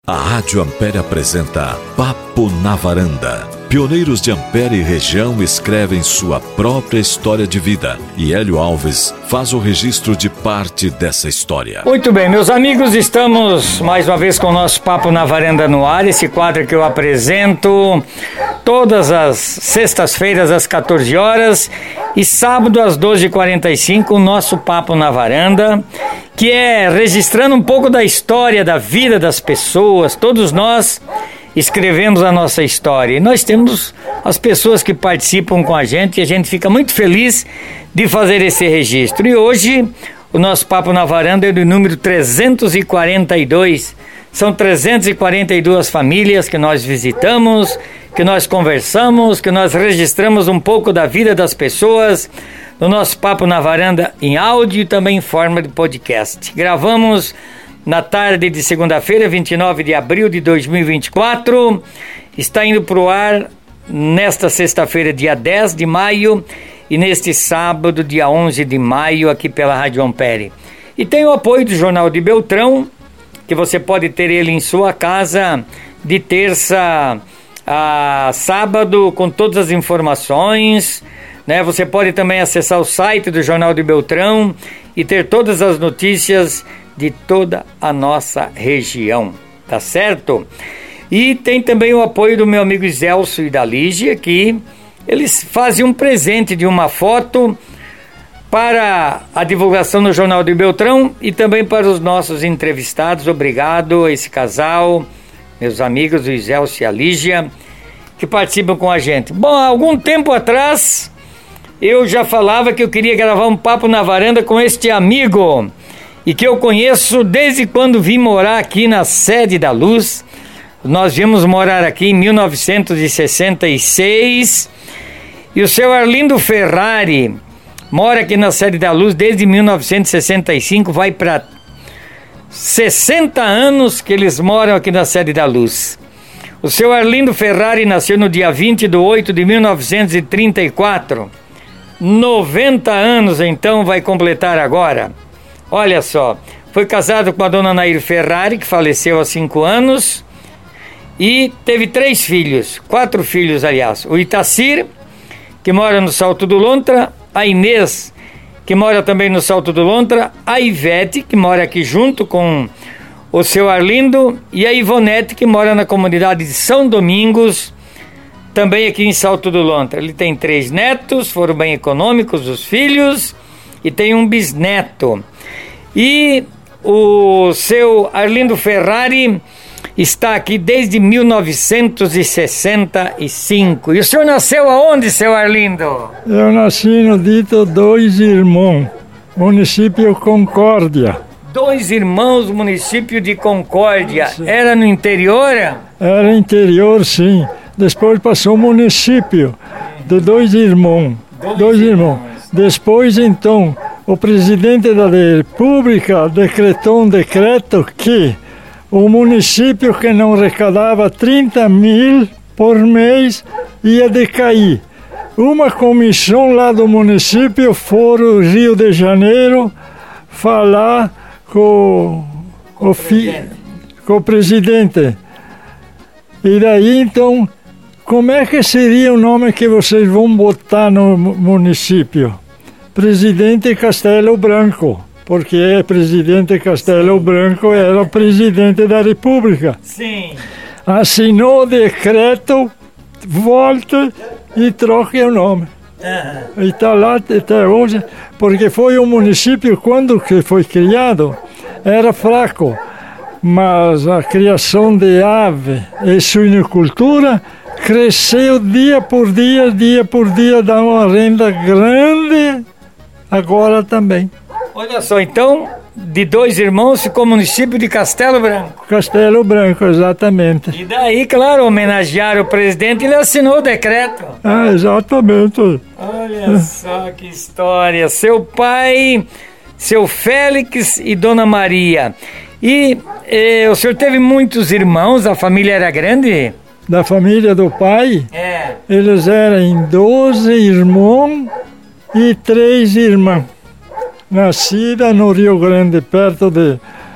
A Rádio Ampere apresenta Papo na Varanda. Pioneiros de Ampere e região escrevem sua própria história de vida e Hélio Alves faz o registro de parte dessa história. Muito bem, meus amigos, estamos mais uma vez com o nosso Papo na Varanda no ar, esse quadro que eu apresento todas as sextas-feiras às 14 horas e sábado às 12h45, o nosso Papo na Varanda, que é registrando um pouco da história, da vida das pessoas. Todos nós escrevemos a nossa história e nós temos as pessoas que participam com a gente e a gente fica muito feliz de fazer esse registro. E hoje o nosso Papo na Varanda é do número 342. São 342 famílias que nós visitamos, que nós conversamos, que nós registramos um pouco da vida das pessoas no nosso Papo na Varanda em áudio e também em forma de podcast. Gravamos na tarde de segunda-feira, 29 de abril de 2024, está indo para o ar nesta sexta-feira, dia 10 de maio, e neste sábado, dia 11 de maio, aqui pela Rádio Ampere. E tem o apoio do Jornal de Beltrão, que você pode ter ele em sua casa de terça a sábado, com todas as informações, né? Você pode também acessar o site do Jornal de Beltrão e ter todas as notícias de toda a nossa região, tá certo? E tem também o apoio do meu amigo Zelso e da Lígia, que eles fazem um presente de uma foto para a divulgação no Jornal de Beltrão e também para os nossos entrevistados. Obrigado a esse casal, meus amigos, o Zelso e a Lígia, que participam com a gente. Bom, há algum tempo atrás, eu já falava que eu queria gravar um Papo na Varanda com este amigo, e que eu conheço desde quando vim morar aqui na Sede da Luz. Nós viemos morar aqui em 1966, e o seu Arlindo Ferrari mora aqui na Sede da Luz desde 1965, vai para 60 anos que eles moram aqui na Sede da Luz. O seu Arlindo Ferrari nasceu no dia 20 de 8 de 1934, 90 anos então vai completar agora. Olha só, foi casado com a dona Nair Ferrari, que faleceu há 5 anos, e teve 3 filhos, 4 filhos, aliás. O Itacir, que mora no Salto do Lontra, a Inês, que mora também no Salto do Lontra, a Ivete, que mora aqui junto com o seu Arlindo, e a Ivonete, que mora na comunidade de São Domingos, também aqui em Salto do Lontra. Ele tem 3 netos, foram bem econômicos os filhos, e tem um bisneto. E o seu Arlindo Ferrari está aqui desde 1965. E o senhor nasceu aonde, seu Arlindo? Eu nasci no dito Dois Irmãos, município Concórdia. Dois Irmãos, município de Concórdia. Sim. Era no interior? Era interior, sim. Depois passou o município de Dois Irmãos. Dois Irmãos. Depois, então, o presidente da República decretou um decreto que o município que não arrecadava 30 mil por mês ia decair. Uma comissão lá do município foi ao Rio de Janeiro falar com o presidente. E daí, então, como é que seria o nome que vocês vão botar no município? Presidente Castelo Branco, porque presidente Castelo Branco era o presidente da República. Sim. Assinou o decreto, volta e troca o nome. E está lá até hoje, porque foi um município, quando que foi criado, era fraco, mas a criação de ave e suinocultura cresceu dia por dia, dá uma renda grande. Agora também. Olha só, então, de Dois Irmãos ficou o município de Castelo Branco. Castelo Branco, exatamente. E daí, claro, homenagear o presidente, ele assinou o decreto. Ah, exatamente. Olha só que história. Seu pai, seu Félix e Dona Maria. E o senhor teve muitos irmãos, a família era grande? Da família do pai? É. Eles eram 12 irmãos e 3 irmãs. Nascida no Rio Grande, perto de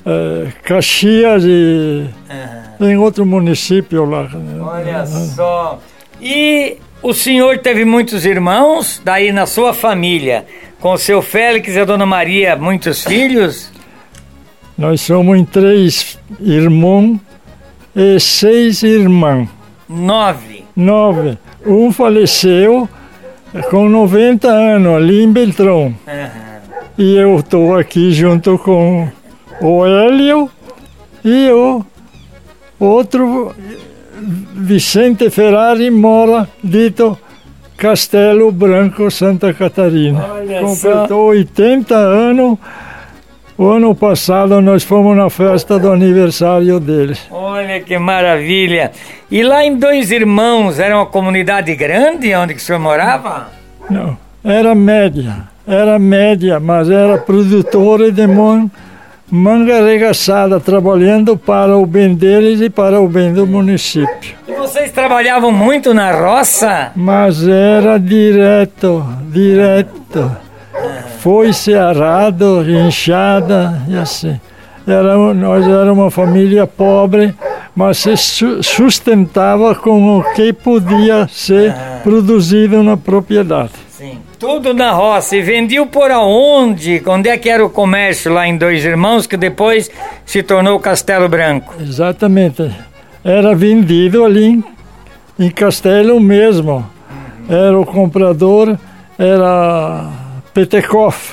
Caxias e em outro município lá. Olha só. E o senhor teve muitos irmãos, daí na sua família, com o seu Félix e a dona Maria, muitos filhos? Nós somos em 3 irmãos e 6 irmãs. 9. 9. Um faleceu com 90 anos, ali em Beltrão. E eu estou aqui junto com o Hélio e o outro, Vicente Ferrari, mora dito Castelo Branco, Santa Catarina. Completou 80 anos. O ano passado nós fomos na festa do aniversário dele. Olha que maravilha! E lá em Dois Irmãos, era uma comunidade grande onde que o senhor morava? Não, era média, mas era produtora de manga arregaçada, trabalhando para o bem deles e para o bem do município. E vocês trabalhavam muito na roça? Mas era direto. Foi-se arado, enxada e assim. Nós éramos uma família pobre, mas se sustentava com o que podia ser produzido na propriedade. Sim. Tudo na roça. E vendiam por aonde? Onde é que era o comércio lá em Dois Irmãos, que depois se tornou Castelo Branco? Exatamente. Era vendido ali em Castelo mesmo. Era o comprador, era Petekoff.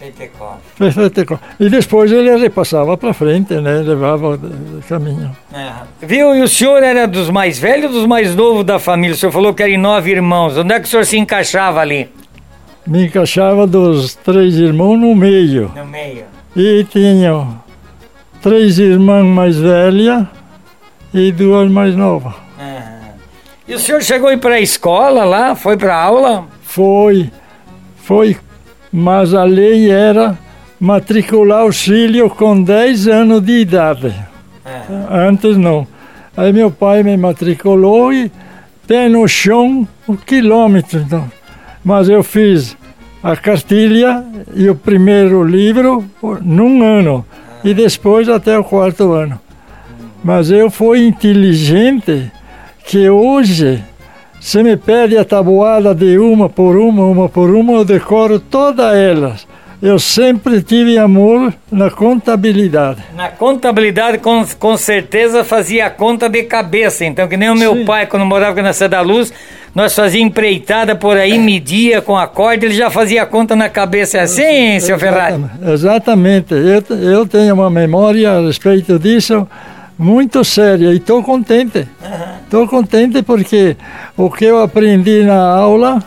E depois ele repassava para frente, né? Levava o caminho. Viu? E o senhor era dos mais velhos ou dos mais novos da família? O senhor falou que era em 9 irmãos. Onde é que o senhor se encaixava ali? Me encaixava dos 3 irmãos no meio. No meio. E tinha 3 irmãs mais velhas e 2 mais novas. E o senhor chegou a ir para a escola lá? Foi para a aula? Foi. Mas a lei era matricular os filhos com 10 anos de idade. Antes não. Aí meu pai me matriculou e pé no chão, 1 quilômetro. Então. Mas eu fiz a cartilha e o primeiro livro num ano. E depois até o 4º ano. Mas eu fui inteligente que hoje... Se me pede a tabuada de uma por uma, eu decoro todas elas. Eu sempre tive amor na contabilidade. Na contabilidade, com certeza, fazia a conta de cabeça. Então, que nem o meu pai, quando morava aqui na Cidade da Luz, nós fazíamos empreitada por aí, media com a corda, ele já fazia a conta na cabeça. É assim, seu Ferrari? Exatamente. Eu tenho uma memória a respeito disso muito séria e estou contente. Estou contente porque o que eu aprendi na aula,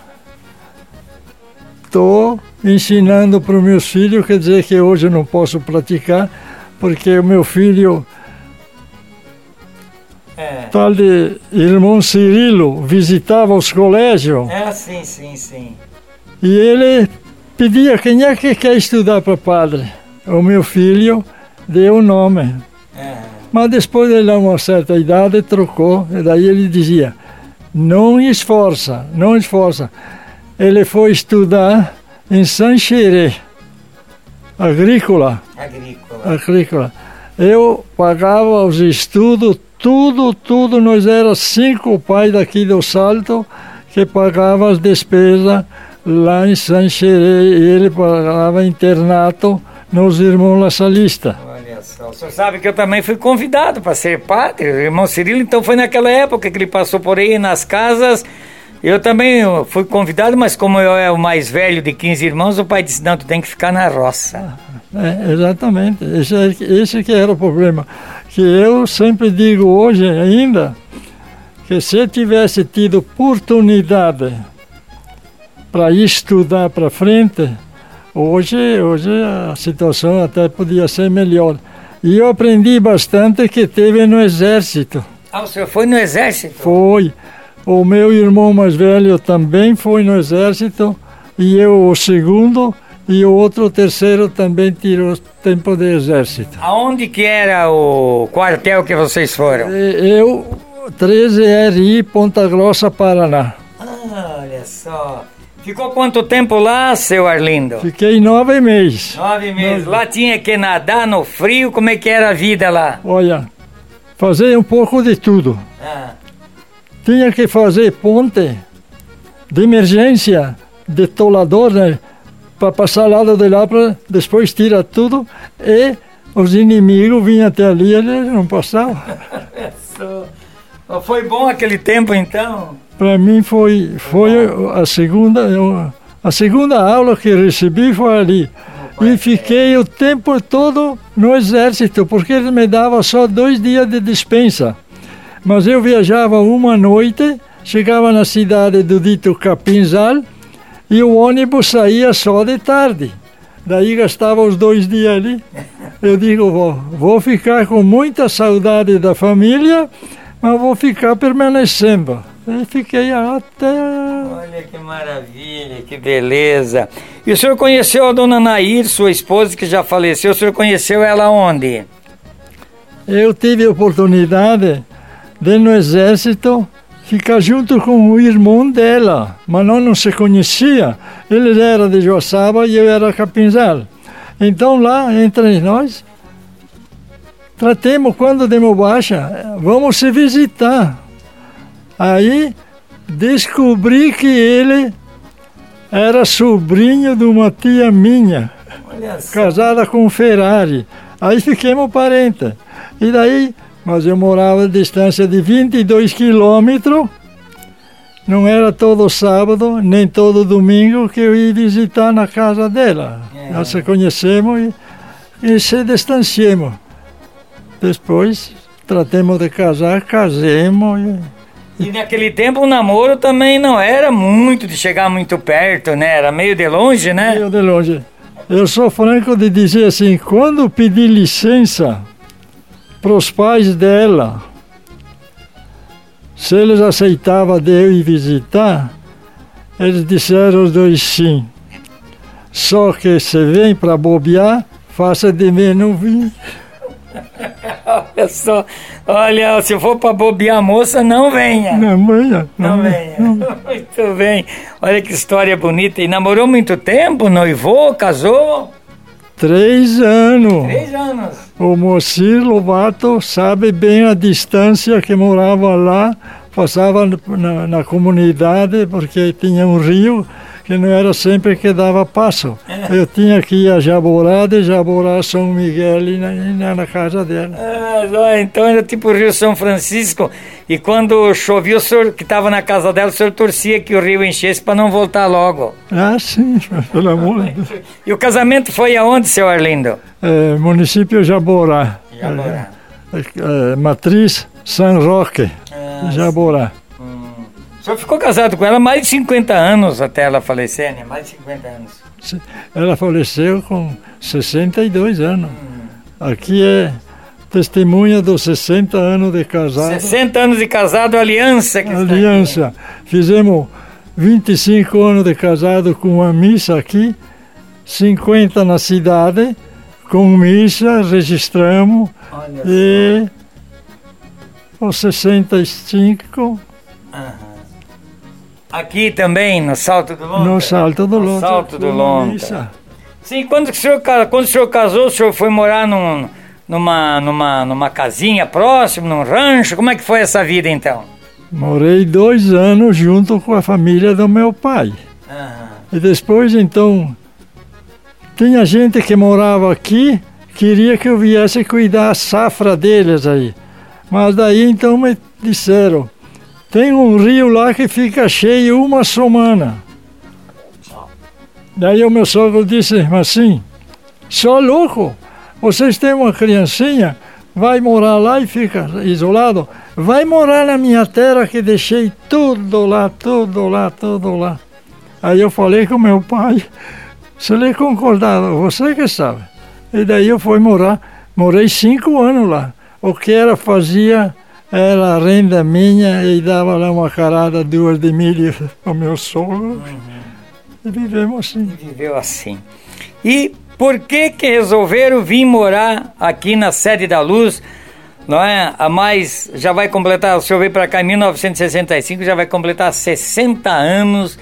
estou ensinando para os meus filhos, quer dizer que hoje eu não posso praticar, porque o meu filho, tal de irmão Cirilo, visitava os colégios. Sim. E ele pedia, quem é que quer estudar para padre? O meu filho deu o nome. Mas depois ele, a uma certa idade, trocou, e daí ele dizia, não esforça. Ele foi estudar em Sancheré, agrícola. Eu pagava os estudos, tudo, nós éramos 5 pais daqui do Salto que pagavam as despesas lá em Sancheré, e ele pagava internato nos irmãos Lassalista. O senhor sabe que eu também fui convidado para ser padre, o irmão Cirilo, então foi naquela época que ele passou por aí nas casas. Eu também fui convidado, mas como eu era o mais velho de 15 irmãos, o pai disse, não, tu tem que ficar na roça. Exatamente, esse que era o problema. Que eu sempre digo hoje ainda, que se eu tivesse tido oportunidade para estudar para frente, hoje a situação até podia ser melhor. E eu aprendi bastante que teve no exército. O senhor foi no exército? Foi. O meu irmão mais velho também foi no exército, e eu o segundo, e o outro, o terceiro, também tirou tempo de exército. Aonde que era o quartel que vocês foram? Eu, 13RI, Ponta Grossa, Paraná. Olha só. Ficou quanto tempo lá, seu Arlindo? Fiquei 9 meses. 9 meses. Lá tinha que nadar no frio, como é que era a vida lá? Olha, fazer um pouco de tudo. Tinha que fazer ponte de emergência, de tolador, né? Para passar lado de lá, para depois tirar tudo. E os inimigos vinham até ali, eles não passavam. Foi bom aquele tempo, então? Para mim foi a segunda aula que recebi foi ali. E fiquei o tempo todo no exército, porque eles me davam só 2 dias de dispensa. Mas eu viajava uma noite, chegava na cidade do dito Capinzal, e o ônibus saía só de tarde. Daí gastava os 2 dias ali. Eu digo, vou ficar com muita saudade da família, mas vou ficar permanecendo. E fiquei até... Olha que maravilha, que beleza. E o senhor conheceu a dona Nair, sua esposa, que já faleceu, o senhor conheceu ela onde? Eu tive a oportunidade de, no exército, ficar junto com o irmão dela, mas nós não se conhecia. Ele era de Joaçaba e eu era Capinzal. Então lá, entre nós, tratemos quando demos baixa, vamos se visitar. Aí descobri que ele era sobrinho de uma tia minha, casada com um Ferrari. Aí fiquemos parentes. E daí, mas eu morava a distância de 22 quilômetros. Não era todo sábado, nem todo domingo que eu ia visitar na casa dela. Nós se conhecemos e se distanciamos. Depois, tratemos de casar, casemos. E naquele tempo o namoro também não era muito de chegar muito perto, né? Era meio de longe, né? Meio de longe. Eu sou franco de dizer assim, quando pedi licença para os pais dela, se eles aceitavam de eu ir visitar, eles disseram os dois sim. Só que se vem para bobear, faça de mim não vir. Olha só, olha, se for para bobear a moça, não venha. Não venha. Não venha. Muito bem. Olha que história bonita. E namorou muito tempo? Noivou? Casou? 3 anos. 3 anos. O Moacir Lobato sabe bem a distância que morava lá, passava na comunidade, porque tinha um rio que não era sempre que dava passo. Eu tinha que ir a Jaborá, de Jaborá a São Miguel e na casa dela. Então era tipo o Rio São Francisco. E quando chovia, o senhor que estava na casa dela, o senhor torcia que o rio enchesse para não voltar logo. Ah, sim, pelo amor de Deus. E o casamento foi aonde, seu Arlindo? Município Jaborá. Jaborá. Matriz São Roque, Jaborá. O senhor ficou casado com ela mais de 50 anos até ela falecer, né? Mais de 50 anos. Ela faleceu com 62 anos. Aqui é testemunha dos 60 anos de casado. 60 anos de casado, aliança. Que aliança. Fizemos 25 anos de casado com uma missa aqui, 50 na cidade, com missa, registramos. Olha e os 65... Aqui também, no Salto do Lontra? No Salto do Lontra. Salto do Lontra. Sim, quando o senhor casou, o senhor foi morar numa casinha próxima, num rancho? Como é que foi essa vida, então? Morei 2 anos junto com a família do meu pai. E depois, então, tinha gente que morava aqui, queria que eu viesse cuidar a safra deles aí. Mas daí, então, me disseram, tem um rio lá que fica cheio uma semana. Daí o meu sogro disse, mas sim, só louco, vocês têm uma criancinha, vai morar lá e fica isolado, vai morar na minha terra que deixei tudo lá, tudo lá, tudo lá. Aí eu falei com meu pai, se ele concordava, você que sabe. E daí eu fui morar, morei 5 anos lá. O que era fazia... Era a renda minha e dava lá uma carada, 2 de milho ao meu sogro. E vivemos assim. Viveu assim. E por que resolveram vir morar aqui na Sede da Luz? Não é? Já vai completar, o senhor veio para cá em 1965, já vai completar 60 anos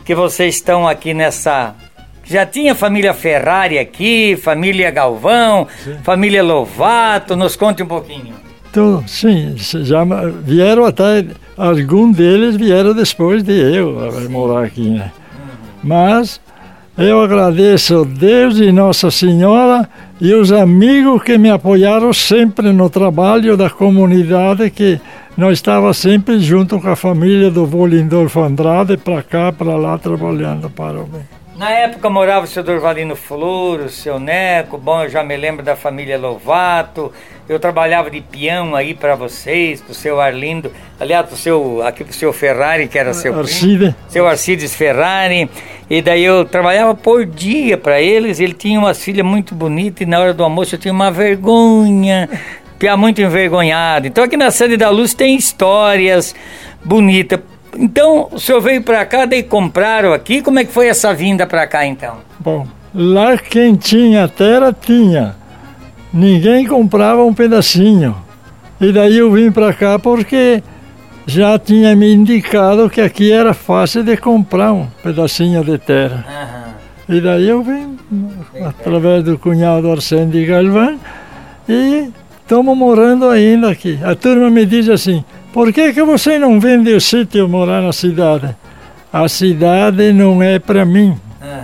que vocês estão aqui nessa... Já tinha família Ferrari aqui, família Galvão, sim, família Lovato, nos conte um pouquinho. Então, sim, já vieram até, alguns deles vieram depois de eu morar aqui, né? Mas eu agradeço a Deus e Nossa Senhora e os amigos que me apoiaram sempre no trabalho da comunidade, que nós estávamos sempre junto com a família do vô Lindolfo Andrade, para cá, para lá, trabalhando para o bem. Na época morava o seu Dorvalino Floro, o seu Neco, bom, eu já me lembro da família Lovato, eu trabalhava de peão aí para vocês, pro seu Arlindo, aliás, pro seu Ferrari, que era seu primo, seu Arcides Ferrari, e daí eu trabalhava por dia para eles, ele tinha umas filhas muito bonitas, e na hora do almoço eu tinha uma vergonha, piá muito envergonhado. Então aqui na Sede da Luz tem histórias bonitas. Então, o senhor veio para cá, daí compraram aqui, como é que foi essa vinda para cá então? Bom, lá quem tinha terra tinha, ninguém comprava um pedacinho, e daí eu vim para cá porque já tinha me indicado que aqui era fácil de comprar um pedacinho de terra. Uhum. E daí eu vim, através do cunhado Arsênio de Galvão, e estamos morando ainda aqui. A turma me diz assim: por que você não vende o sítio morar na cidade? A cidade não é para mim.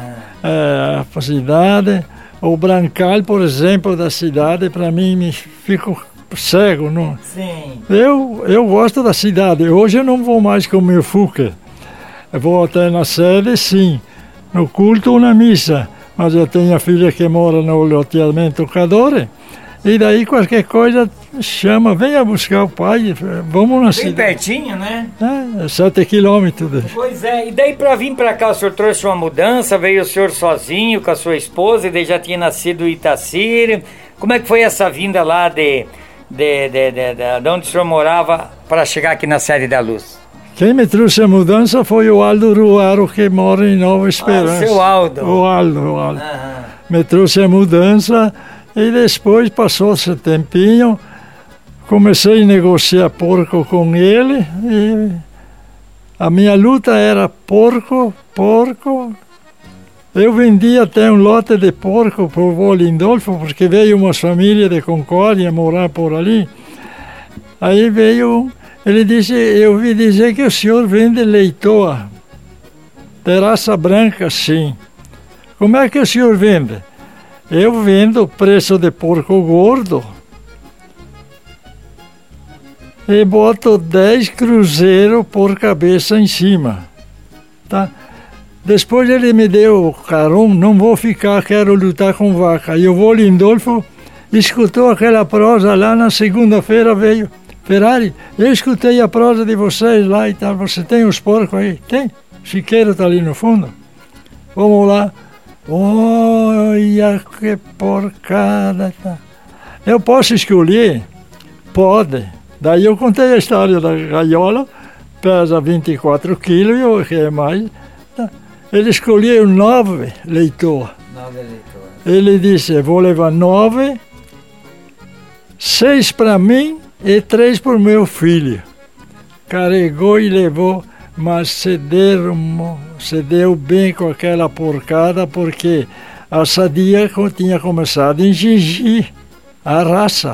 A cidade, o brancal, por exemplo, da cidade, para mim, me fico cego. Não? Sim. Eu gosto da cidade. Hoje eu não vou mais com o meu Fuca. Eu vou até na sede, sim. No culto ou na missa. Mas eu tenho a filha que mora no loteamento Cadore. E daí qualquer coisa chama, venha buscar o pai, vamos na cidade. Bem pertinho, né? 7 quilômetros. Pois é, e daí para vir para cá o senhor trouxe uma mudança, veio o senhor sozinho com a sua esposa, e daí já tinha nascido Itacir. Como é que foi essa vinda lá de onde o senhor morava para chegar aqui na Sede da Luz? Quem me trouxe a mudança foi o Aldo Ruaro, que mora em Nova Esperança. Seu Aldo. O Aldo. Uhum. Me trouxe a mudança. E depois, passou esse tempinho, comecei a negociar porco com ele, e a minha luta era porco. Eu vendi até um lote de porco para o vô Lindolfo, porque veio uma família de Concórdia morar por ali. Aí veio, ele disse: eu ouvi dizer que o senhor vende leitoa, de raça branca, sim. Como é que o senhor vende? Eu vendo preço de porco gordo e boto 10 cruzeiros por cabeça em cima, tá? Depois ele me deu o carão, não vou ficar, quero lutar com vaca. E o vô Lindolfo escutou aquela prosa lá na segunda-feira, veio: Ferrari, eu escutei a prosa de vocês lá e tal, você tem os porcos aí? Tem, o chiqueiro está ali no fundo. Vamos lá. Olha que porcada. Eu posso escolher? Pode. Daí eu contei a história da gaiola, pesa 24 quilos e o que é mais. Ele escolheu 9 leitores. Ele disse: vou levar 9, 6 para mim e 3 para o meu filho. Carregou e levou, mas se deu bem com aquela porcada, porque a sadia tinha começado a exigir a raça.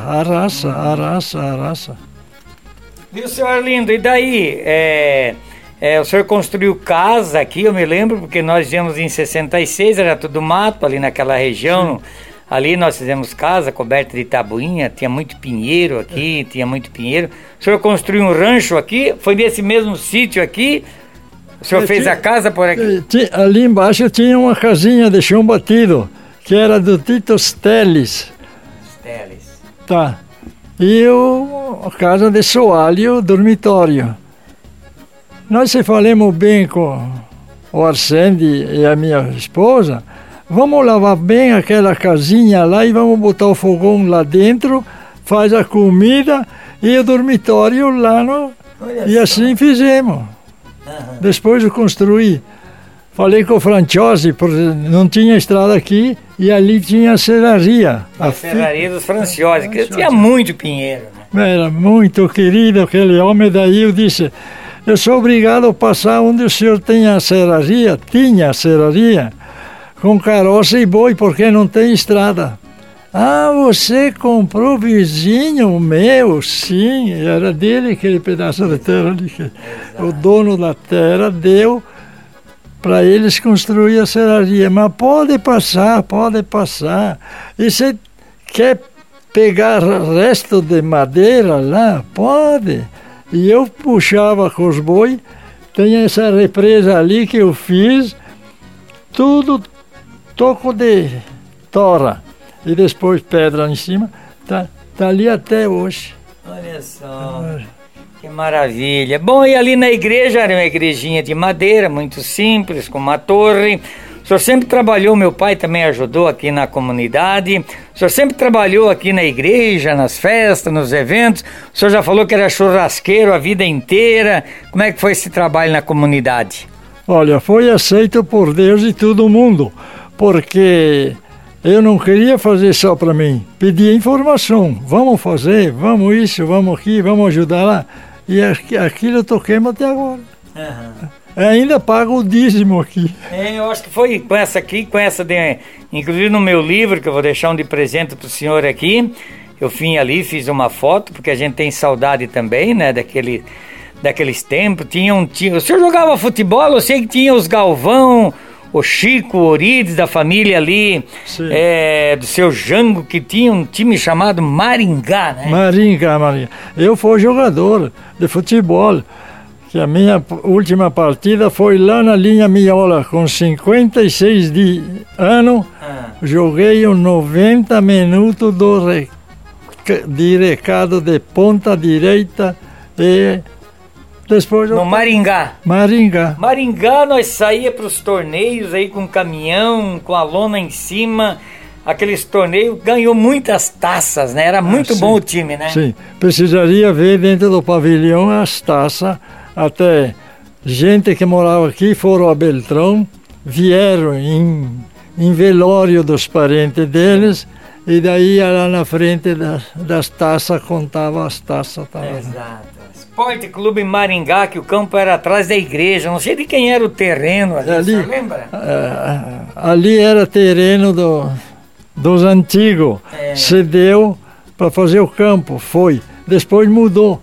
Viu, senhor Arlindo, e daí? O senhor construiu casa aqui, eu me lembro, porque nós viemos em 66, era tudo mato ali naquela região. Sim. Ali nós fizemos casa coberta de tabuinha, tinha muito pinheiro aqui, O senhor construiu um rancho aqui, foi nesse mesmo sítio aqui? O senhor fez a casa por aqui? Ali embaixo tinha uma casinha de chão batido, que era do Tito Steles. Tá. E a casa de soalho, dormitório. Nós se falamos bem com o Arsênio e a minha esposa, vamos lavar bem aquela casinha lá e vamos botar o fogão lá dentro, faz a comida e o dormitório lá no... E assim fizemos. Uhum. Depois eu construí. Falei com o Franciosi, porque não tinha estrada aqui e ali tinha a serraria. A serraria dos Franciosi, que tinha muito pinheiro. Né? Era muito querido aquele homem, daí eu disse... eu sou obrigado a passar onde o senhor tinha a serraria, com carroça e boi, porque não tem estrada. Ah, você comprou vizinho meu? Sim, era dele aquele pedaço de terra ali, que o dono da terra deu para eles construir a serraria. Mas pode passar. E você quer pegar resto de madeira lá? Pode. E eu puxava com os boi, tem essa represa ali que eu fiz, tudo toco de tora. E depois pedra em cima, tá ali até hoje. Olha só, que maravilha. Bom, e ali na igreja, era uma igrejinha de madeira, muito simples, com uma torre. O senhor sempre trabalhou, meu pai também ajudou aqui na comunidade. O senhor sempre trabalhou aqui na igreja, nas festas, nos eventos. O senhor já falou que era churrasqueiro a vida inteira. Como é que foi esse trabalho na comunidade? Olha, foi aceito por Deus e todo mundo, porque eu não queria fazer só para mim. Pedia informação. Vamos fazer, vamos isso, vamos aqui, vamos ajudar lá. E aquilo eu toquemos até agora. Uhum. Ainda pago o dízimo aqui. Eu acho que foi com essa aqui, inclusive no meu livro, que eu vou deixar um de presente para o senhor aqui. Eu vim ali, fiz uma foto, porque a gente tem saudade também, né, daqueles tempos. O senhor jogava futebol, eu sei que tinha os Galvão, o Chico, o Orides, da família ali, do seu Jango, que tinha um time chamado Maringá, né? Maringá. Eu fui jogador de futebol, que a minha última partida foi lá na linha Miola, com 56 anos, joguei uns 90 minutos de recado de ponta direita e depois no Maringá. Maringá, nós saía para os torneios aí com caminhão, com a lona em cima. Aqueles torneios ganhou muitas taças, né? Era muito bom o time, né? Sim, precisaria ver dentro do pavilhão as taças. Até gente que morava aqui foram a Beltrão, vieram em velório dos parentes deles, e daí lá na frente das taças contava as taças. Exato. Esporte Clube Maringá, que o campo era atrás da igreja, não sei de quem era o terreno ali, você lembra? Ali era terreno dos antigos, cedeu para fazer o campo, depois mudou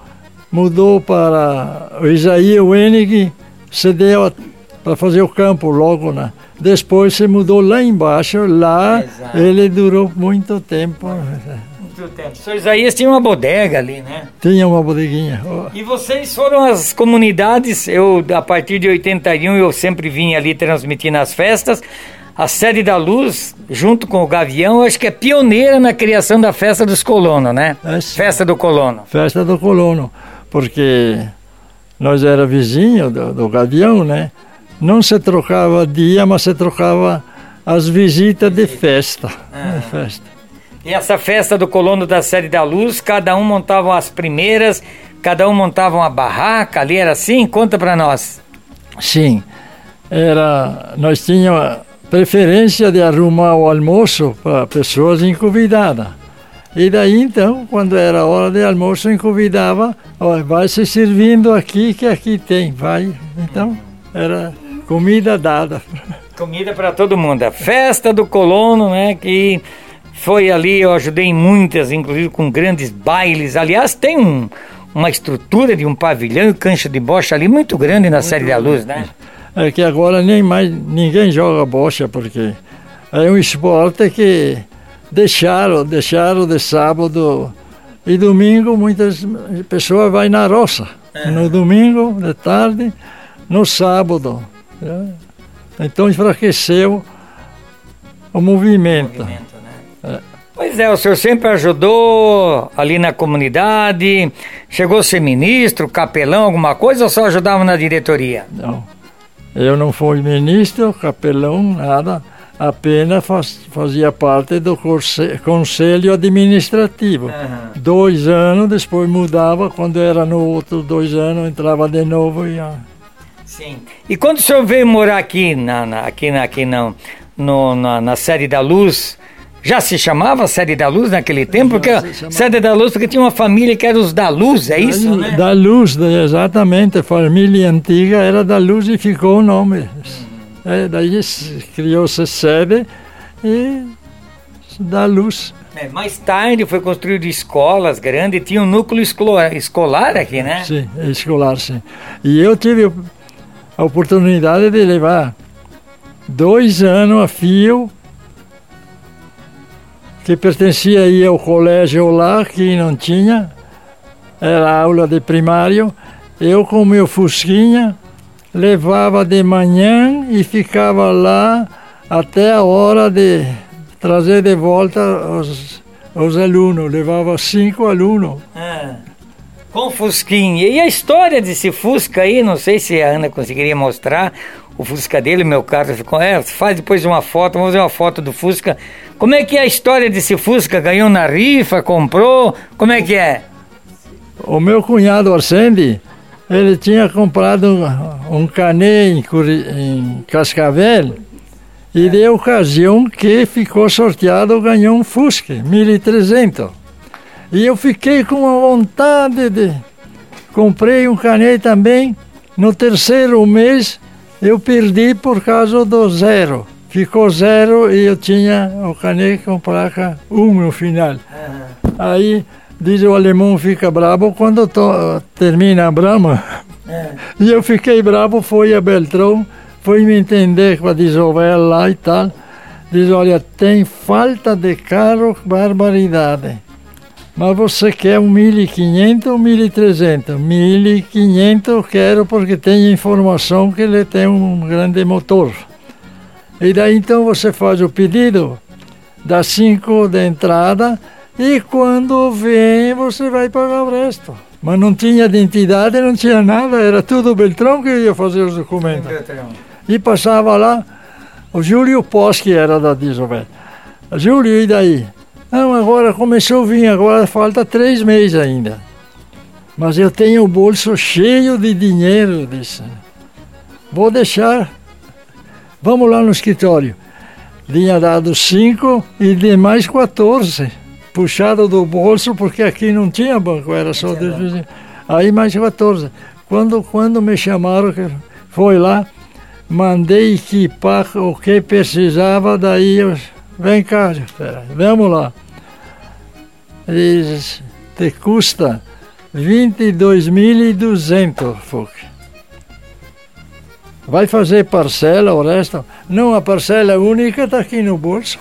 para o Isaías Wenig, cedeu para fazer o campo logo, depois se mudou lá embaixo, ele durou muito tempo. O senhor Isaías tinha uma bodega ali, né? Tinha uma bodeguinha. E vocês foram as comunidades, a partir de 81, eu sempre vinha ali transmitindo as festas. A Sede da Luz, junto com o Gavião, acho que é pioneira na criação da Festa dos Colonos, né? Festa do Colono. Festa do Colono, porque nós era vizinho do Gavião, né? Não se trocava dia, mas se trocava as visitas de festa. E essa festa do Colono da Sede da Luz, cada um montava as primeiras, cada um montava uma barraca, ali era assim? Conta para nós. Sim, nós tínhamos preferência de arrumar o almoço para pessoas convidadas. E daí então, quando era hora de almoço, convidava, vai se servindo aqui, que aqui tem, vai. Então, era comida dada. Comida para todo mundo. A festa do Colono, né, que foi ali, eu ajudei em muitas, inclusive com grandes bailes. Aliás, tem uma estrutura de um pavilhão e cancha de bocha ali muito grande na Sede da Luz, né? É que agora nem mais ninguém joga bocha, porque é um esporte que deixaram de sábado e domingo. Muitas pessoas vão na roça, no domingo de tarde, no sábado. Então enfraqueceu o movimento. Pois é, o senhor sempre ajudou ali na comunidade, chegou a ser ministro, capelão, alguma coisa, ou só ajudava na diretoria? Não, eu não fui ministro, capelão, nada, apenas fazia parte do conselho administrativo. 2 anos, depois mudava, quando era no outro 2 anos, entrava de novo e... Sim. E quando o senhor veio morar aqui na Sede da Luz, Já se chamava Sede da Luz naquele tempo? Porque Sede da Luz, porque tinha uma família que era os da Luz, é isso, né? Da Luz, exatamente. A família antiga era da Luz e ficou o nome. Daí criou-se Sede e da Luz. Mais tarde foi construído escolas grandes, tinha um núcleo escolar aqui, né? Sim, escolar, sim. E eu tive a oportunidade de levar 2 anos a fio, que pertencia aí ao colégio lá, que não tinha, era aula de primário. Eu com meu fusquinha levava de manhã e ficava lá até a hora de trazer de volta os alunos. Levava 5 alunos. Com fusquinha. E a história desse Fusca aí, não sei se a Ana conseguiria mostrar o Fusca dele, meu carro ficou. Faz depois uma foto, vamos fazer uma foto do Fusca. Como é que é a história desse Fusca? Ganhou na rifa, comprou? Como é que é? O meu cunhado Arsene, ele tinha comprado um Canet em Cascavel e de ocasião que ficou sorteado, ganhou um Fusca 1300. E eu fiquei com a vontade de... Comprei um Canet também. No 3º mês eu perdi por causa do 0. Ficou 0 e eu tinha o Canet com placa 1 no final. Aí diz o alemão fica bravo quando termina a Brahma. E eu fiquei bravo, foi a Beltrão, foi me entender para desenvolver lá e tal. Diz, olha, tem falta de carro, barbaridade. Mas você quer um 1.500 ou 1.300? 1.500 eu quero porque tem informação que ele tem um grande motor. E daí então você faz o pedido, dá 5 de entrada e quando vem você vai pagar o resto. Mas não tinha identidade, não tinha nada, era tudo Beltrão que ia fazer os documentos. E passava lá o Júlio Pós, que era da Dieselberg. Júlio, e daí? Não, agora começou a vir, agora falta 3 meses ainda. Mas eu tenho o bolso cheio de dinheiro, disse. Vou deixar, vamos lá no escritório. Tinha dado 5 e de mais 14, puxado do bolso, porque aqui não tinha banco, era só... Aí mais 14. Quando me chamaram, foi lá, mandei equipar o que precisava, daí eu... Vem cá, vamos lá. Diz, te custa 22.200, Fuc. Vai fazer parcela, o resto? Não, a parcela única está aqui no bolso.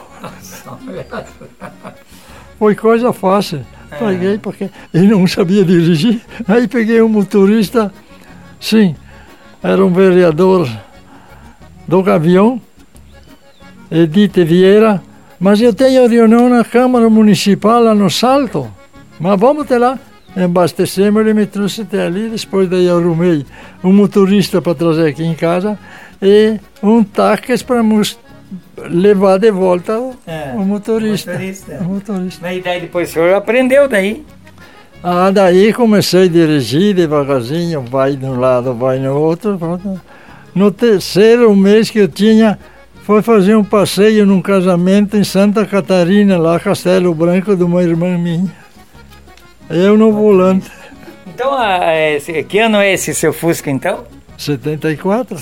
Foi coisa fácil. Paguei porque ele não sabia dirigir. Aí peguei um motorista, sim, era um vereador do Gavião, Edith Vieira, mas eu tenho reunião na Câmara Municipal lá no Salto. Mas vamos até lá. Abastecemos, ele me trouxe até ali, depois daí eu arrumei um motorista para trazer aqui em casa e um táxi para levar de volta o motorista. O motorista. E daí depois o senhor aprendeu daí? Daí comecei a dirigir devagarzinho, vai de um lado, vai no outro. No 3º mês que eu tinha, foi fazer um passeio num casamento em Santa Catarina, lá Castelo Branco, de uma irmã minha. Eu no volante. Então, que ano é esse seu Fusca, então? 74.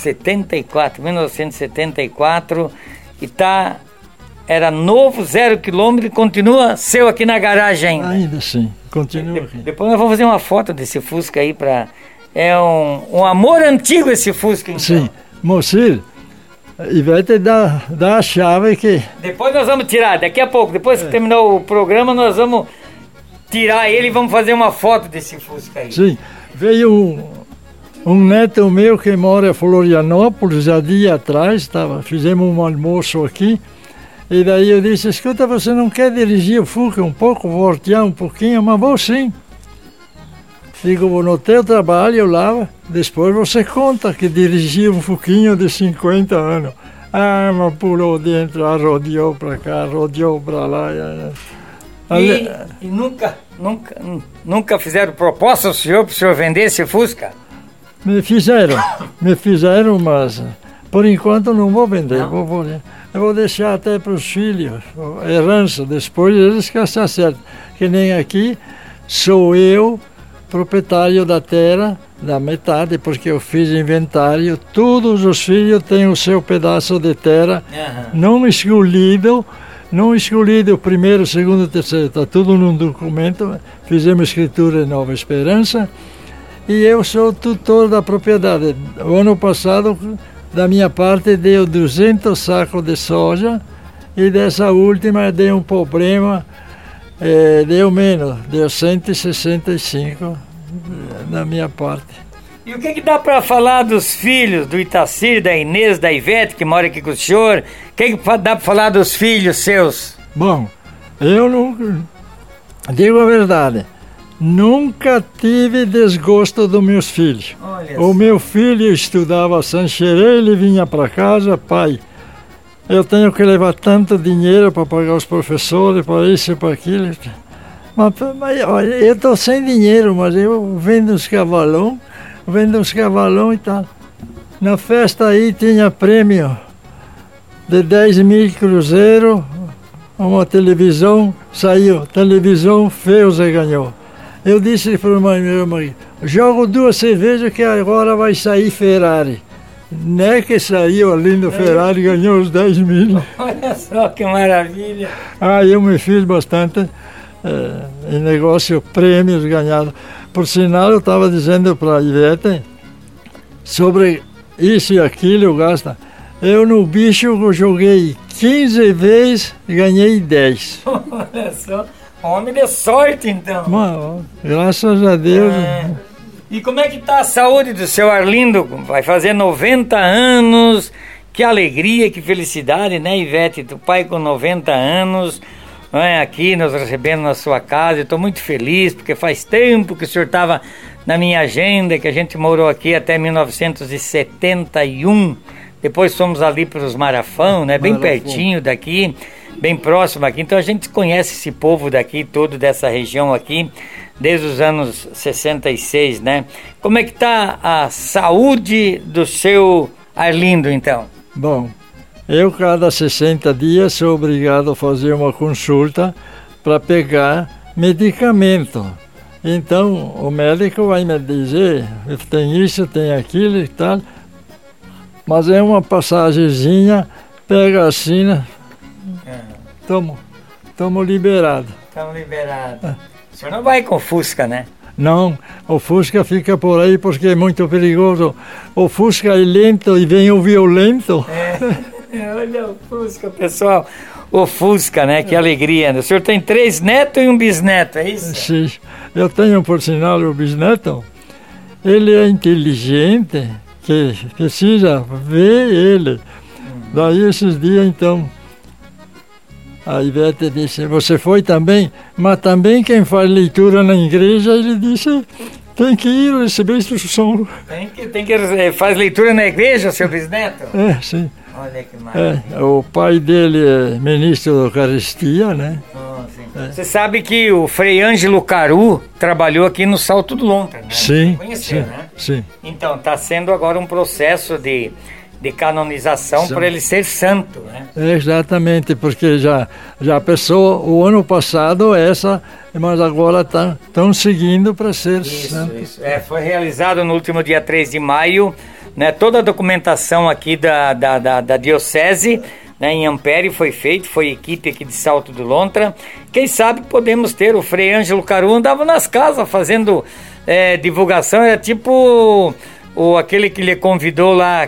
1974. E era novo, 0 quilômetro e continua seu aqui na garagem ainda? Ainda sim, continua aqui. Depois nós vamos fazer uma foto desse Fusca aí para... É um amor antigo esse Fusca, então. Sim, Moacir, e vai te dar a chave que... Depois nós vamos tirar, daqui a pouco, depois que terminar o programa, nós vamos tirar ele e vamos fazer uma foto desse Fusca aí. Sim, veio um neto meu que mora em Florianópolis, há dia atrás, fizemos um almoço aqui, e daí eu disse, escuta, você não quer dirigir o Fusca um pouco, voltear um pouquinho? Mas vou sim. Digo, no teu trabalho lá, depois você conta que dirigia um Fuquinho de 50 anos. Mas pulou dentro, rodeou para cá, rodeou para lá. E nunca fizeram proposta ao senhor para o senhor vender esse Fusca? Me fizeram, mas Por enquanto não vou vender, Não? eu vou deixar até para os filhos, herança, depois eles que se acertam. Que nem aqui, sou eu, proprietário da terra, da metade, porque eu fiz inventário, todos os filhos têm o seu pedaço de terra, não escolhido, primeiro, segundo, terceiro, está tudo num documento, fizemos escritura em Nova Esperança, e eu sou tutor da propriedade. O ano passado, da minha parte, deu 200 sacos de soja, e dessa última deu um problema, deu menos, deu 165 da minha parte. E o que dá para falar dos filhos, do Itacir, da Inês, da Ivete, que mora aqui com o senhor? O que dá para falar dos filhos seus? Bom, eu não digo a verdade, nunca tive desgosto dos meus filhos. O meu filho estudava Sancherê, ele vinha para casa, pai, eu tenho que levar tanto dinheiro para pagar os professores, para isso e para aquilo. Mas olha, eu estou sem dinheiro, mas eu vendo uns cavalão e tal. Na festa aí tinha prêmio de 10 mil cruzeiros, uma televisão, saiu, televisão Feuza ganhou. Eu disse para o meu marido, jogo 2 cervejas que agora vai sair Ferrari. Né que saiu ali no Ferrari, ganhou os 10 mil. Olha só que maravilha. Eu me fiz bastante em negócio, prêmios ganhados. Por sinal, eu estava dizendo para a Ivete sobre isso e aquilo, gasta. Eu no bicho eu joguei 15 vezes e ganhei 10. Olha só, homem de sorte então. Mas, graças a Deus. E como é que tá a saúde do seu Arlindo? Vai fazer 90 anos. Que alegria, que felicidade, né, Ivete? O pai com 90 anos, aqui nos recebendo na sua casa. Eu estou muito feliz, porque faz tempo que o senhor estava na minha agenda, que a gente morou aqui até 1971. Depois fomos ali para os Marafão, né? Bem pertinho daqui, bem próximo aqui. Então a gente conhece esse povo daqui, todo dessa região aqui, desde os anos 66, né? Como é que está a saúde do seu Arlindo, então? Bom, eu cada 60 dias sou obrigado a fazer uma consulta para pegar medicamento. Então o médico vai me dizer, tem isso, tem aquilo e tal, mas é uma passagemzinha, pega assim, né? Tomo liberado. Estamos liberados. O senhor não vai com Fusca, né? Não, o Fusca fica por aí porque é muito perigoso. O Fusca é lento e vem o violento. Olha o Fusca, pessoal. O Fusca, né? Que alegria. O senhor tem 3 netos e um bisneto, é isso? Sim, eu tenho, por sinal, o bisneto. Ele é inteligente, que precisa ver ele. Daí esses dias, então, a Ivete disse, você foi também? Mas também quem faz leitura na igreja, ele disse, tem que ir receber instrução. Tem que faz leitura na igreja, seu bisneto? Sim. Olha que maravilha. O pai dele é ministro da Eucaristia, né? Você sabe que o Frei Ângelo Caru trabalhou aqui no Salto do Lontra, né? Sim. Conheceu, né? Sim. Então, está sendo agora um processo de canonização para ele ser santo, né? Exatamente, porque já pensou o ano passado mas agora estão seguindo para ser santo. Isso. Foi realizado no último dia 3 de maio, né? Toda a documentação aqui da diocese, né, em Ampere foi feito, foi equipe aqui de Salto do Lontra. Quem sabe podemos ter o Frei Ângelo Caru, andava nas casas fazendo divulgação, era tipo aquele que lhe convidou lá,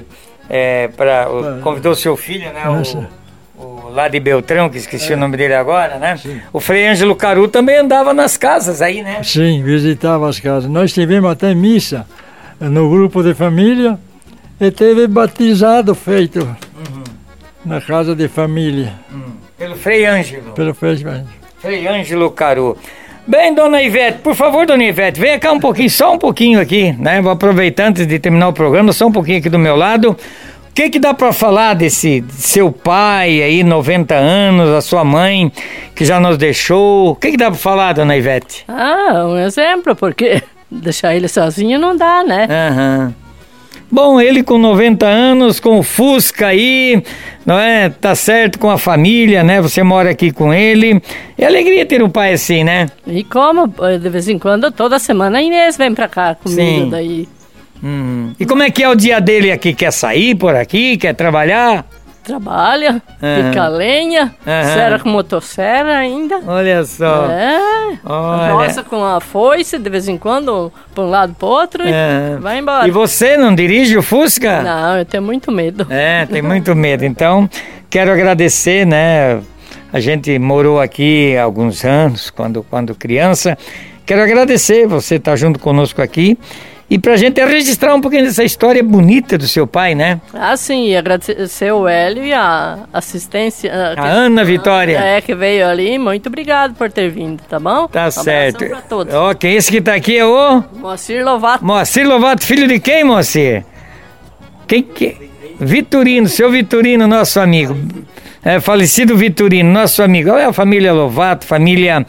convidou seu filho, né? Lá de Beltrão, que esqueci o nome dele agora, né? Sim. O Frei Ângelo Caru também andava nas casas aí, né? Sim, visitava as casas. Nós tivemos até missa no grupo de família e teve batizado feito na casa de família. Pelo Frei Ângelo. Pelo Frei Ângelo. Frei Ângelo Caru. Bem, dona Ivete, por favor, dona Ivete, venha cá só um pouquinho aqui, né? Vou aproveitar antes de terminar o programa, só um pouquinho aqui do meu lado. O que dá para falar desse seu pai aí, 90 anos, a sua mãe, que já nos deixou? O que dá para falar, dona Ivete? Um exemplo, porque deixar ele sozinho não dá, né? Bom, ele com 90 anos, com o Fusca aí, não é? Tá certo, com a família, né? Você mora aqui com ele. É alegria ter um pai assim, né? E como, de vez em quando, toda semana a Inês vem pra cá comigo, Sim. daí... E como é que é o dia dele aqui? Quer sair por aqui? Quer trabalhar? Trabalha, pica lenha, serra com motosserra ainda. Olha só. Olha. Roça com a foice, de vez em quando, pra um lado pro outro, e vai embora. E você não dirige o Fusca? Não, eu tenho muito medo. Tem muito medo. Então, quero agradecer, né? A gente morou aqui há alguns anos, quando criança. Quero agradecer você estar junto conosco aqui. E pra gente registrar um pouquinho dessa história bonita do seu pai, né? Ah, sim, e agradecer o Hélio e a assistência... A Ana Vitória. Que veio ali. Muito obrigado por ter vindo, tá bom? Tá certo. Pra todos. Ok, esse que tá aqui é o... Moacir Lovato. Moacir Lovato, filho de quem, Moacir? Quem que... Vitorino, seu Vitorino, nosso amigo. Falecido Vitorino, nosso amigo. Olha a família Lovato, família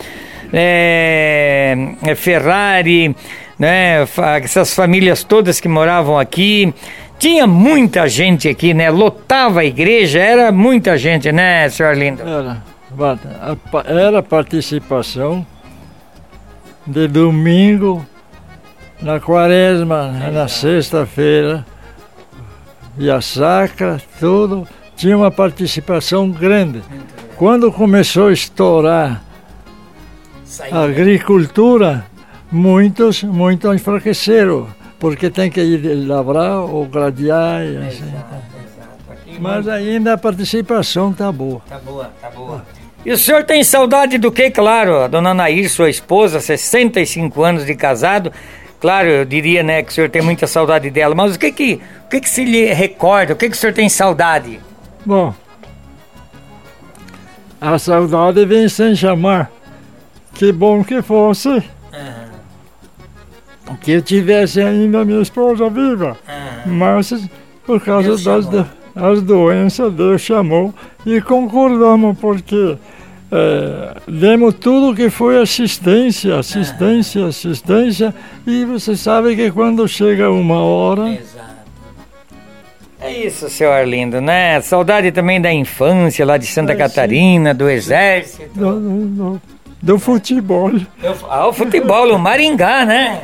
Ferrari... né? Essas famílias todas que moravam aqui, tinha muita gente aqui, né? Lotava a igreja, era muita gente, né, senhor Arlindo? Era participação de domingo, na quaresma, na sexta-feira, e a sacra, tudo, tinha uma participação grande. Quando começou a estourar a agricultura, muitos enfraqueceram, porque tem que ir lavrar ou gradear e assim. Mas ainda a participação está boa. Tá boa. E o senhor tem saudade do quê? Claro, a dona Nair, sua esposa, 65 anos de casado. Claro, eu diria, né, que o senhor tem muita saudade dela, mas o que se lhe recorda? O que o senhor tem saudade? Bom, a saudade vem sem chamar. Que bom que fosse. Que eu tivesse ainda minha esposa viva, mas por causa das doenças Deus chamou e concordamos, porque demos tudo que foi assistência, e você sabe que quando chega uma hora... Exato. É isso, senhor Arlindo, né? Saudade também da infância lá de Santa Catarina, do exército. Do futebol. O futebol, o Maringá, né?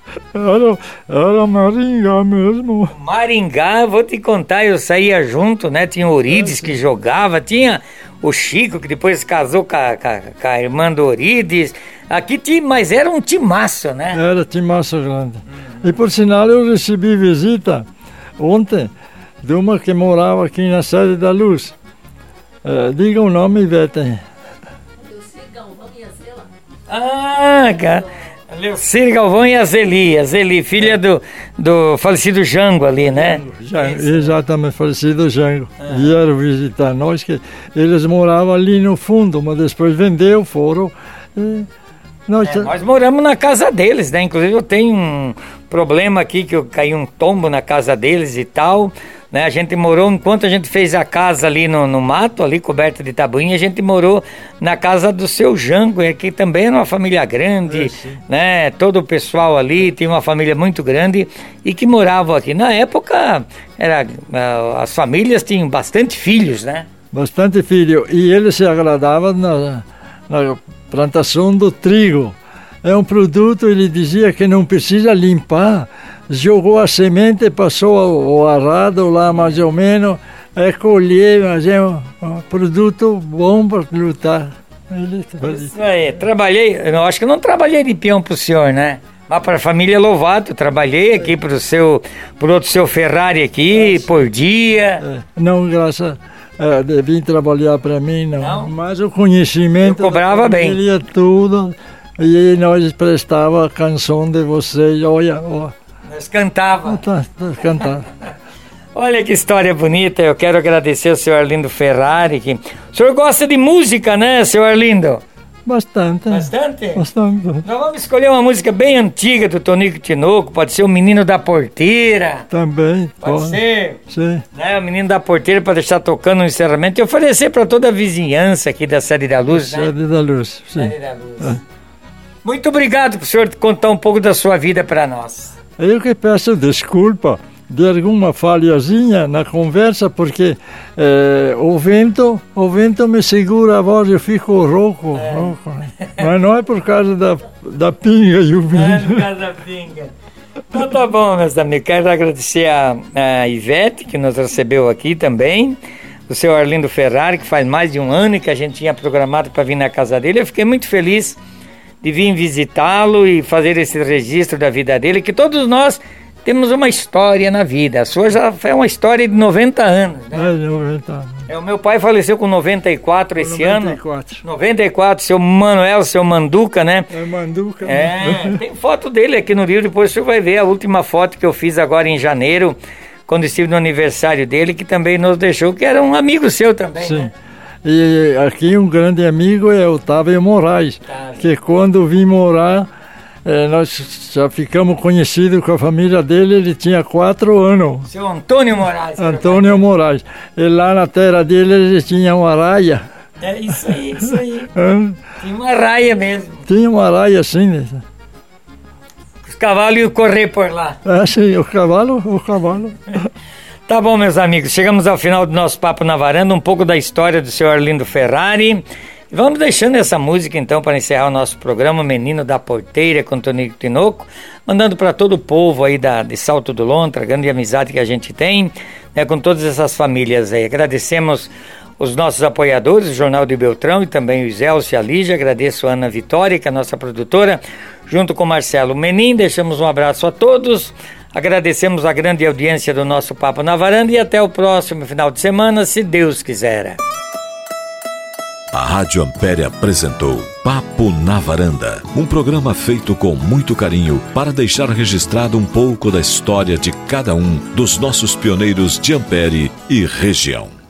Era Maringá mesmo. Maringá, vou te contar, eu saía junto, né? Tinha o Orides que jogava, tinha o Chico que depois casou com a irmã do Orides. Aqui tinha, mas era um timaço, né? Era timaço grande. E por sinal eu recebi visita ontem de uma que morava aqui na Sede da Luz. Diga o nome, Ivete. Galvão e Azela. Ah, cara. Leucir Galvão e a Zeli, filha do falecido Jango ali, né? Exatamente, falecido Jango. Vieram visitar nós, que eles moravam ali no fundo, mas depois foram. Nós moramos na casa deles, né? Inclusive eu tenho um problema aqui, que eu caí um tombo na casa deles e tal, né? A gente morou, enquanto a gente fez a casa ali no mato, ali coberta de tabuinha, a gente morou na casa do seu Jango, que também era uma família grande, né? Todo o pessoal ali tinha uma família muito grande e que moravam aqui. Na época, as famílias tinham bastante filhos, né? Bastante filho, e eles se agradavam na plantação do trigo. É um produto, ele dizia que não precisa limpar, jogou a semente, passou o arado lá mais ou menos, colher, mas é um produto bom para lutar. Isso aí, trabalhei, eu acho que eu não trabalhei de peão pro senhor, né? Mas para a família Lovato, trabalhei aqui pro outro seu Ferrari aqui, por dia. Não, graças de vir trabalhar para mim, não. Mas o conhecimento eu cobrava da família, bem. Tudo, e nós prestava a canção de vocês, olha. Nós cantava. Cantava. Olha que história bonita, eu quero agradecer ao senhor Arlindo Ferrari. O senhor gosta de música, né, senhor Arlindo? Bastante. Bastante? Bastante. Nós vamos escolher uma música bem antiga do Tonico Tinoco, pode ser O Menino da Porteira. Também. Pode ser? Sim. Né, O Menino da Porteira, para deixar tocando no encerramento e oferecer para toda a vizinhança aqui da Sede da Luz. Né? Sede da Luz, sim. Sede da Luz. Muito obrigado por o senhor contar um pouco da sua vida para nós. Eu que peço desculpa de alguma falhazinha na conversa, porque o vento me segura a voz, eu fico rouco. Mas não é por causa da pinga e o vinho. Não é por causa da pinga. Então tá bom, meus amigos. Quero agradecer a Ivete, que nos recebeu aqui também. O seu Arlindo Ferrari, que faz mais de um ano que a gente tinha programado para vir na casa dele. Eu fiquei muito feliz de vir visitá-lo e fazer esse registro da vida dele, que todos nós temos uma história na vida. A sua já foi uma história de 90 anos, né? 90 anos. O meu pai faleceu com 94 esse 94. ano. 94. Seu Manuel, seu Manduca, né? É Manduca. Tem foto dele aqui no Rio, depois você vai ver a última foto que eu fiz agora em janeiro, quando estive no aniversário dele, que também nos deixou, que era um amigo seu também, sim. Né? E aqui um grande amigo é o Otávio Moraes, que quando vim morar, nós já ficamos conhecidos com a família dele, ele tinha 4 anos. Seu Antônio Moraes. Antônio Moraes. E lá na terra dele ele tinha uma araia. É isso aí. Tinha uma araia mesmo. Tinha uma araia assim, né? Os cavalos iam correr por lá. Sim, o cavalo. Tá bom, meus amigos, chegamos ao final do nosso Papo na Varanda, um pouco da história do seu Arlindo Ferrari. E vamos deixando essa música então para encerrar o nosso programa, Menino da Porteira, com Tonico Tinoco, mandando para todo o povo aí de Salto do Lontra, a grande amizade que a gente tem, né, com todas essas famílias aí. Agradecemos os nossos apoiadores, o Jornal de Beltrão e também o Zélcio e a Lígia. Agradeço a Ana Vitória, que é a nossa produtora, junto com o Marcelo Menin. Deixamos um abraço a todos. Agradecemos a grande audiência do nosso Papo na Varanda e até o próximo final de semana, se Deus quiser. A Rádio Ampere apresentou Papo na Varanda, um programa feito com muito carinho para deixar registrado um pouco da história de cada um dos nossos pioneiros de Ampere e região.